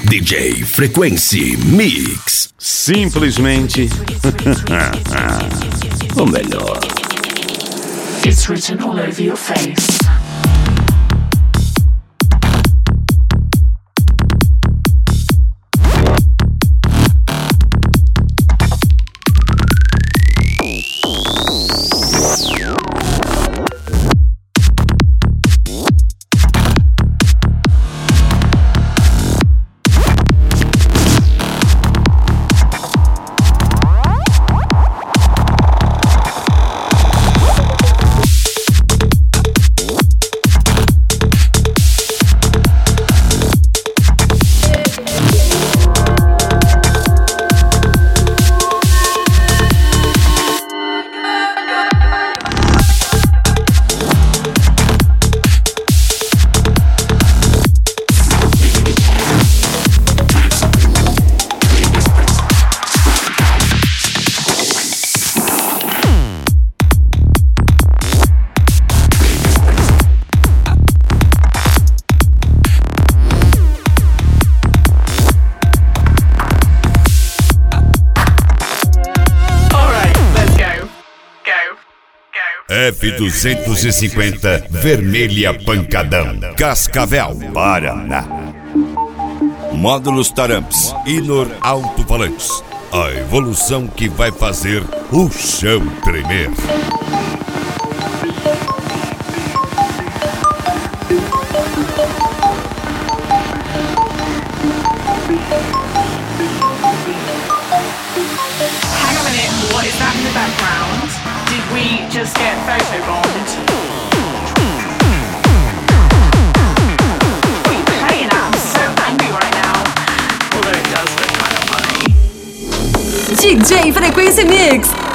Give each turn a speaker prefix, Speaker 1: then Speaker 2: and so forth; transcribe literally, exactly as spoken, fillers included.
Speaker 1: D J Frequency Mix.
Speaker 2: Simplesmente o melhor.
Speaker 3: It's written all over your face.
Speaker 4: F duzentos e cinquenta Vermelha Pancadão, Cascavel, Paraná. Módulos Taramps, Inor Alto-Falantes. A evolução que vai fazer o chão tremer.
Speaker 3: Hang on a minute, what is that in the background? Did we just get photobombed? What are you playing at? I'm so angry right now. Although it does look kind of funny.
Speaker 5: D J Frequency Mix.